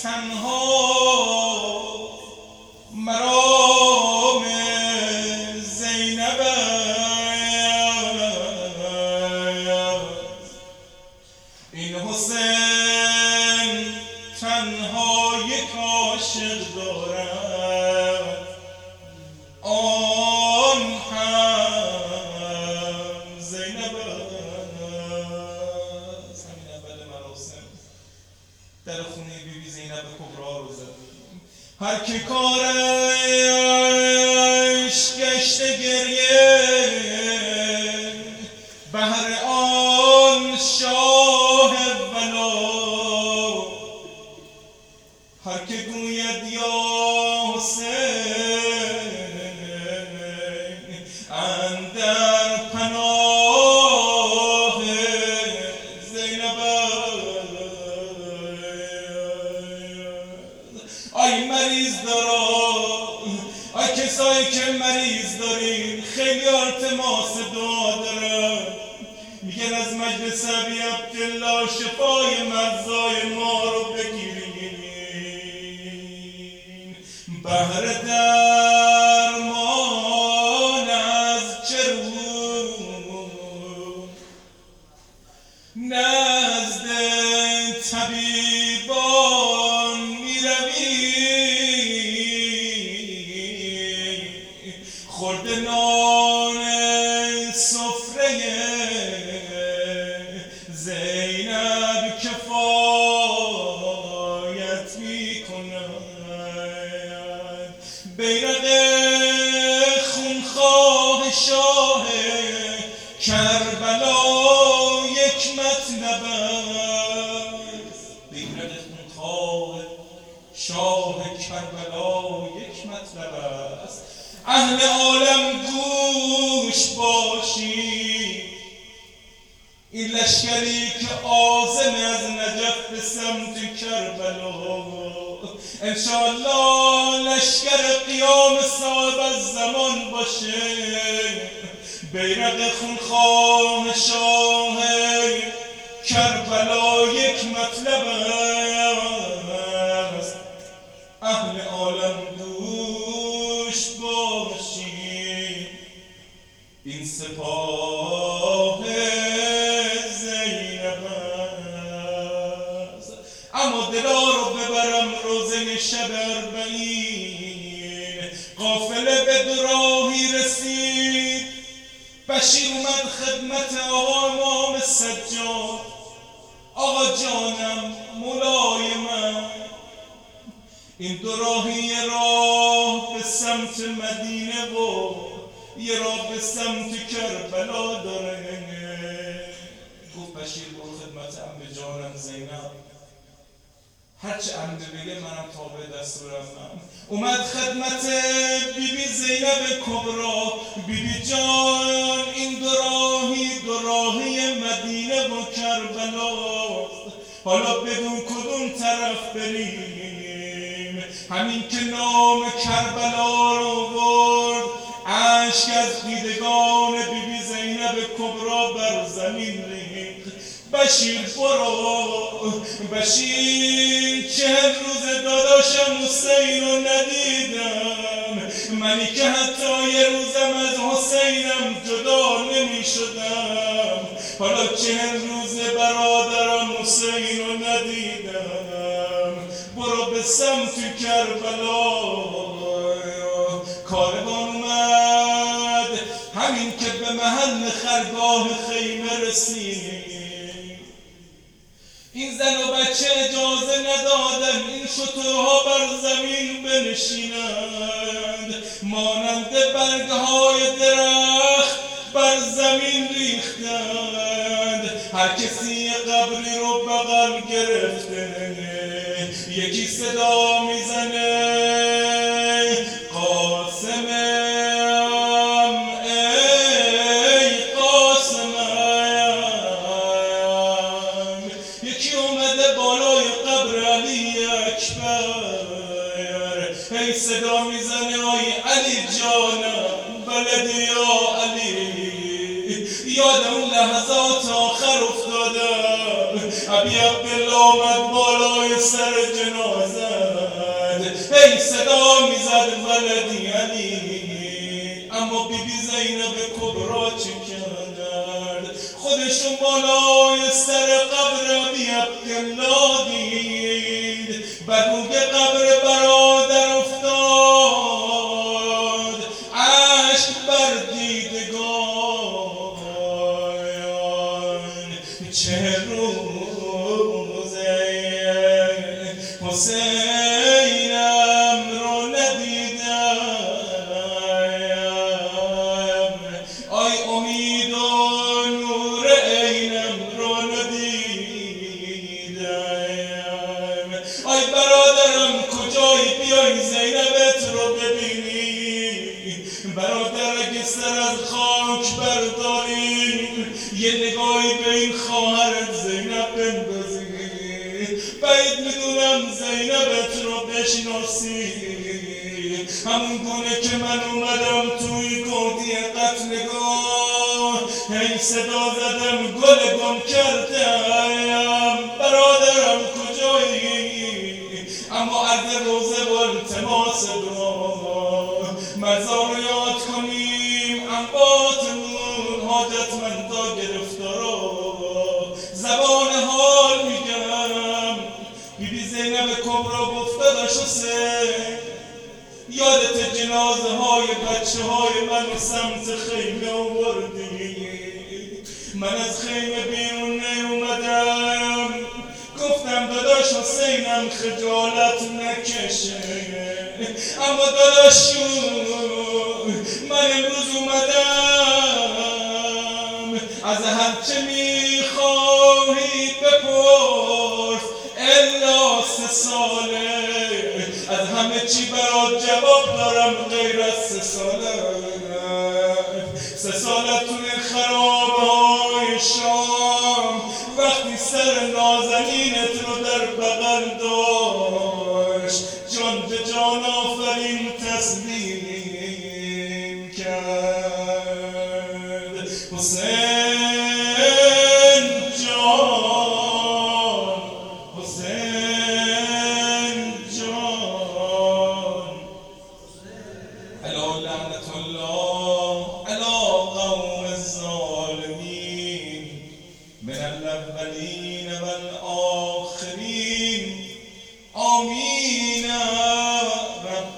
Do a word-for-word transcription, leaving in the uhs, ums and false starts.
تنها مرام زینب این حسین تنها یک عاشق دارد آن هم زینب است. همین اول مراسم در خونه بی بی زینب کبرا رو زد. هر که کارش گشته گریه بهر آن شاه ولا، هر که گوید یا حسین اندر پناه زینب. آی مریض دارا، آی کسایی که مریض دارین خیلی التماس دعا دارن، میگن از مجلس ابی عبدالله شفای مرضای ما رو بگیرین، بهر درمان از چرون نزد طبیبان میروی، خورده نان سفره زینب کفایت میکند، بیرق خونخواه شاه کربلا یک مطلب است، بیرق خونخواه شاه کربلا یک مطلب است. اهل عالم گوش باشی، این لشکری که عازم از نجف به سمت کربلا، انشاءالله لشکر قیام صاحب الزمان باشه، بیرق خونخواه شاه کربلا یک مطلب است. اهل عالم گوش باشی، این سپاه زینب است. اما دلا رو ببرم روزه شب اربعین، قافله به دراهی رسید، بشیر اومد خدمت آقا امام سجاد. آقا جانم مولای من، این دراهی یه راه به سمت مدینه و یه راه به سمت کربلا داره. گفت بشیر برو خدمت عمه جانم زینب، هرچه عمه بگه منم تابع دستورم. اومد خدمت بی بی زینب کبرا. بی بی جان این دراهی دراهی مدینه و کربلا، حالا بدون کدوم طرف بریم؟ همین که نام کربلا رو برد اشک از دیدگان بی بی زینب کبرا بر زمین ریخت. بشیر برو، بشیر چهل روز داداشم حسین رو ندیدم، منی که حتی یه روزم از حسینم جدا نمی شدم، حالا چهل روز برادرم حسین رو ندیدم، برو به سمت کربلا. کاروان اومد، همین که به محل خرگاه خیمه رسید، این زن و بچه اجازه ندادن این شترها بر زمین بنشینند، مانند برگهای درخت بر زمین ریختند. هر کسی قبری رو بغل گرفته، یکی صدا میزنه قاسمم ای قاسمم، یکی اومده بالای قبر علی اکبر، هی صدا میزنه آی علی جانم، بلد یا علی. یادم اون لحظات آخر افتادم، ابی عبدالله آمد بالای سر جنازت ای صدا میزد ولدی علی. اما بی بی زینب کبرا چه کرد؟ خودشو بالای سر قبر ابی عبدالله دید، بر روی قبر برادر افتاد، عشق بر دیدگان. چه روزه حسینم رو ندیدم، آی امید و نور عینم رو ندیدم. آی برادرم کجایی؟ بیای زینبت رو ببینی. برادر اگه سر از خاک برداری یه نگاهی به این خواهرت زینب بندازی، بعید میدونم زینبت رو بشناسی. همون گونه که من اومدم توی گودی قتلگاه، هی صدا زدم گل گم کردم، برادرم کجایی؟ اما عرض روزه و التماس دعا، مزار رو یاد کنیم، انباتمون حاجتمندا گرفتارا. زبان حال میگم، بی بی زینب کبرا گفته داشت حسین، یادت جنازه های بچه های من سمت خیمه آوردی؟ من از خیمه بیرون نیومدم، گفتم داداش حسینم خجالت نکشه. اما داداشون من امروز اومدم، از هرچه میخواهی بپرس الا سه ساله، از همه چی برات جواب دارم غیر از سه ساله. سه ساله توی خرابه‌های شام، وقتی سر نازنینت رو در بغل داشت، جان به جان آفرین تسلیم کرد. حسین جان، حسین جان، الا لعنت الله علی قوم الظالمین من الاولین و الاخرین. آمین.